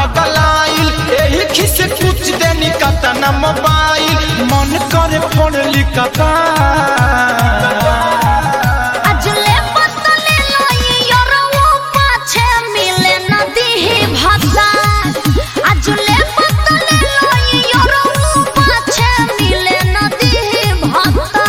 पगलाइल एही खिसे कुछ देनी कतना मोबाइल मन करे फोन लिखता अजले बतले लाई यारो पाछे मिले न दिही भाता अजले बतले लाई यारो पाछे मिले न दिही भाता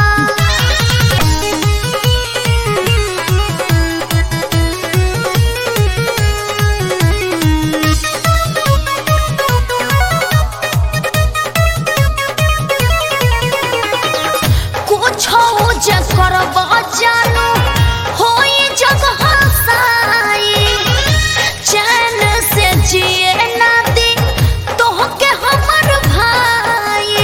जानू होई जग हंसाई चैन से जिए ना दी तोहके हमर भाई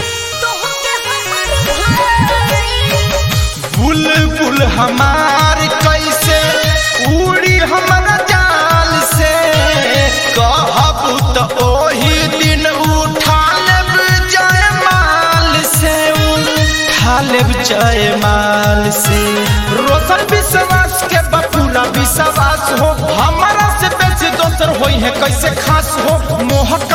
बुलबुल हमार कैसे उड़ी हमरा जाल से कहबू तो ओही दिन उठा लेब जयमाल से उठा लेब जयमाल से रोशन विश्वास के बपूरा विश्वास हो हमारा से बेच दोसर होई है कैसे खास हो मोह